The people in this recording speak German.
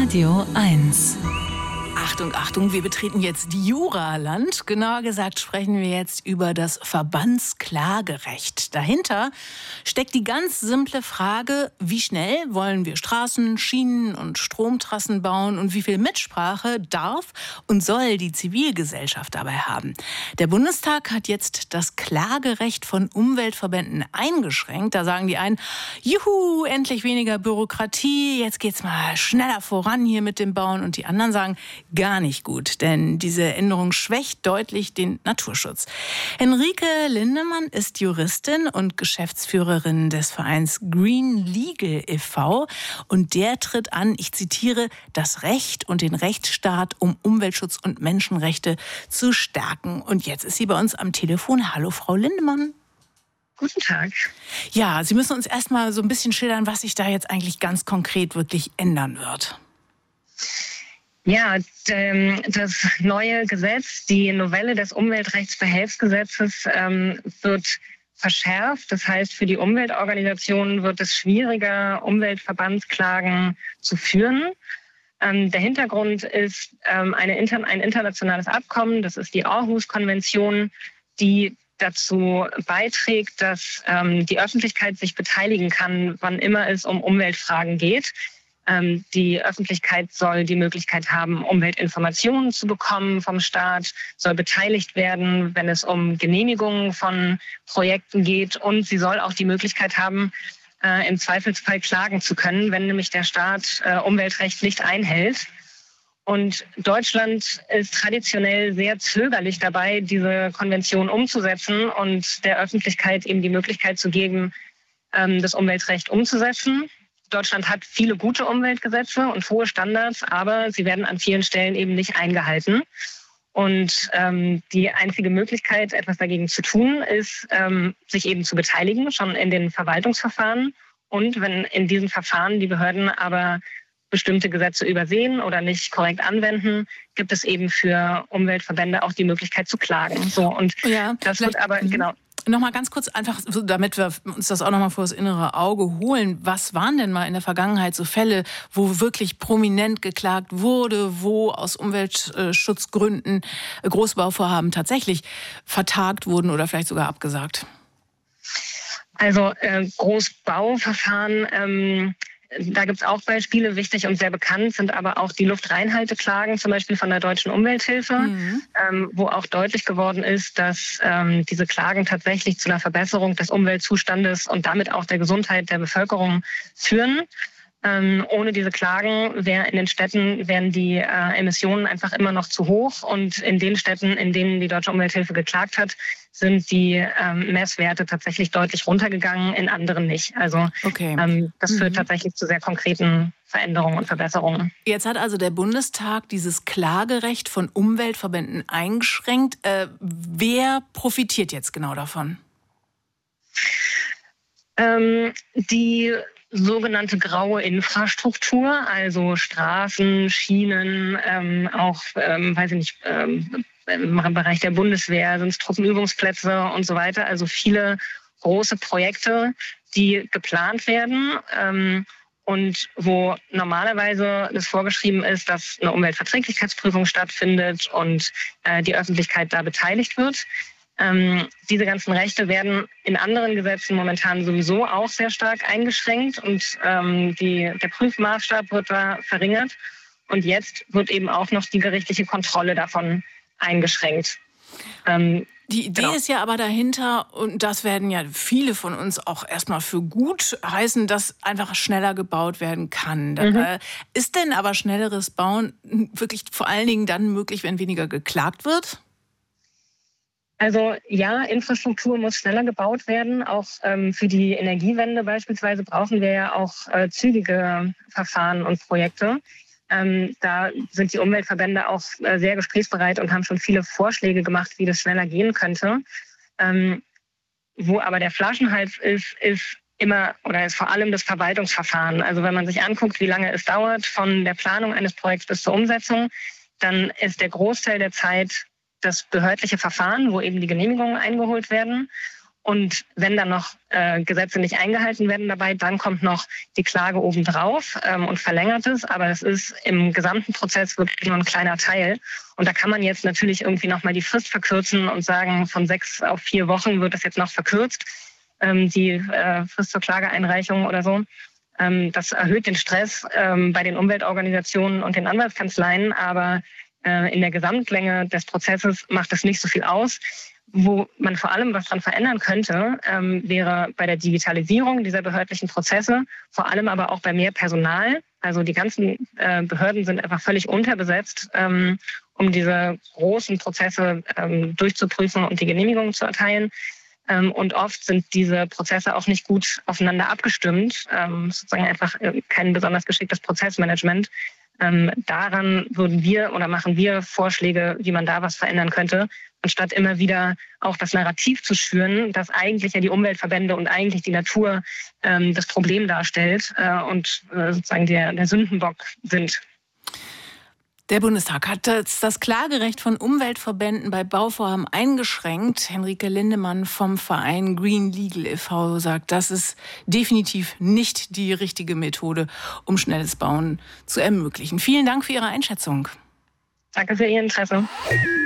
Radio 1. Achtung, Achtung, wir betreten jetzt Juraland. Genauer gesagt sprechen wir jetzt über das Verbandsklagerecht. Dahinter steckt die ganz simple Frage, wie schnell wollen wir Straßen, Schienen und Stromtrassen bauen und wie viel Mitsprache darf und soll die Zivilgesellschaft dabei haben. Der Bundestag hat jetzt das Klagerecht von Umweltverbänden eingeschränkt. Da sagen die einen, juhu, endlich weniger Bürokratie, jetzt geht's mal schneller voran hier mit dem Bauen. Und die anderen sagen, gar nicht gut, denn diese Änderung schwächt deutlich den Naturschutz. Henrike Lindemann ist Juristin und Geschäftsführerin des Vereins Green Legal e.V. und der tritt an, ich zitiere, das Recht und den Rechtsstaat, um Umweltschutz und Menschenrechte zu stärken. Und jetzt ist sie bei uns am Telefon. Hallo, Frau Lindemann. Guten Tag. Ja, Sie müssen uns erst mal so ein bisschen schildern, was sich da jetzt eigentlich ganz konkret wirklich ändern wird. Ja, das neue Gesetz, die Novelle des Umweltrechtsbehelfsgesetzes wird verschärft. Das heißt, für die Umweltorganisationen wird es schwieriger, Umweltverbandsklagen zu führen. Der Hintergrund ist ein internationales Abkommen, das ist die Aarhus-Konvention, die dazu beiträgt, dass die Öffentlichkeit sich beteiligen kann, wann immer es um Umweltfragen geht. Die Öffentlichkeit soll die Möglichkeit haben, Umweltinformationen zu bekommen vom Staat, soll beteiligt werden, wenn es um Genehmigungen von Projekten geht. Und sie soll auch die Möglichkeit haben, im Zweifelsfall klagen zu können, wenn nämlich der Staat Umweltrecht nicht einhält. Und Deutschland ist traditionell sehr zögerlich dabei, diese Konvention umzusetzen und der Öffentlichkeit eben die Möglichkeit zu geben, das Umweltrecht umzusetzen. Deutschland hat viele gute Umweltgesetze und hohe Standards, aber sie werden an vielen Stellen eben nicht eingehalten. Und die einzige Möglichkeit, etwas dagegen zu tun, ist, sich eben zu beteiligen, schon in den Verwaltungsverfahren. Und wenn in diesen Verfahren die Behörden aber bestimmte Gesetze übersehen oder nicht korrekt anwenden, gibt es eben für Umweltverbände auch die Möglichkeit zu klagen. So, und ja, das wird aber, genau. Nochmal ganz kurz, einfach, damit wir uns das auch nochmal vor das innere Auge holen. Was waren denn mal in der Vergangenheit so Fälle, wo wirklich prominent geklagt wurde, wo aus Umweltschutzgründen Großbauvorhaben tatsächlich vertagt wurden oder vielleicht sogar abgesagt? Also Großbauverfahren, da gibt es auch Beispiele. Wichtig und sehr bekannt sind aber auch die Luftreinhalteklagen, zum Beispiel von der Deutschen Umwelthilfe, wo auch deutlich geworden ist, dass diese Klagen tatsächlich zu einer Verbesserung des Umweltzustandes und damit auch der Gesundheit der Bevölkerung führen. Ohne diese Klagen in den Städten wären die Emissionen einfach immer noch zu hoch. Und in den Städten, in denen die Deutsche Umwelthilfe geklagt hat, sind die Messwerte tatsächlich deutlich runtergegangen, in anderen nicht. Also das führt tatsächlich zu sehr konkreten Veränderungen und Verbesserungen. Jetzt hat also der Bundestag dieses Klagerecht von Umweltverbänden eingeschränkt. Wer profitiert jetzt genau davon? Die sogenannte graue Infrastruktur, also Straßen, Schienen, im Bereich der Bundeswehr sind es Truppenübungsplätze und so weiter. Also viele große Projekte, die geplant werden und wo normalerweise das vorgeschrieben ist, dass eine Umweltverträglichkeitsprüfung stattfindet und die Öffentlichkeit da beteiligt wird. Diese ganzen Rechte werden in anderen Gesetzen momentan sowieso auch sehr stark eingeschränkt und der Prüfmaßstab wird da verringert. Und jetzt wird eben auch noch die gerichtliche Kontrolle davon eingeschränkt. Die Idee ist ja aber dahinter, und das werden ja viele von uns auch erstmal für gut heißen, dass einfach schneller gebaut werden kann. Ist denn aber schnelleres Bauen wirklich vor allen Dingen dann möglich, wenn weniger geklagt wird? Also ja, Infrastruktur muss schneller gebaut werden. Auch für die Energiewende beispielsweise brauchen wir ja auch zügige Verfahren und Projekte. Da sind die Umweltverbände auch sehr gesprächsbereit und haben schon viele Vorschläge gemacht, wie das schneller gehen könnte. Wo aber der Flaschenhals ist vor allem das Verwaltungsverfahren. Also wenn man sich anguckt, wie lange es dauert von der Planung eines Projekts bis zur Umsetzung, dann ist der Großteil der Zeit das behördliche Verfahren, wo eben die Genehmigungen eingeholt werden. Und wenn dann noch Gesetze nicht eingehalten werden dabei, dann kommt noch die Klage obendrauf und verlängert es. Aber das ist im gesamten Prozess wirklich nur ein kleiner Teil. Und da kann man jetzt natürlich irgendwie nochmal die Frist verkürzen und sagen, von 6 auf 4 Wochen wird das jetzt noch verkürzt, die Frist zur Klageeinreichung oder so. Das erhöht den Stress bei den Umweltorganisationen und den Anwaltskanzleien, aber in der Gesamtlänge des Prozesses macht es nicht so viel aus. Wo man vor allem was dran verändern könnte, wäre bei der Digitalisierung dieser behördlichen Prozesse, vor allem aber auch bei mehr Personal. Also die ganzen Behörden sind einfach völlig unterbesetzt, um diese großen Prozesse durchzuprüfen und die Genehmigungen zu erteilen. Und oft sind diese Prozesse auch nicht gut aufeinander abgestimmt, sozusagen einfach kein besonders geschicktes Prozessmanagement. Daran machen wir Vorschläge, wie man da was verändern könnte, anstatt immer wieder auch das Narrativ zu schüren, dass eigentlich ja die Umweltverbände und eigentlich die Natur das Problem darstellt und sozusagen der Sündenbock sind. Der Bundestag hat das Klagerecht von Umweltverbänden bei Bauvorhaben eingeschränkt. Henrike Lindemann vom Verein Green Legal e.V. sagt, das ist definitiv nicht die richtige Methode, um schnelles Bauen zu ermöglichen. Vielen Dank für Ihre Einschätzung. Danke für Ihr Interesse.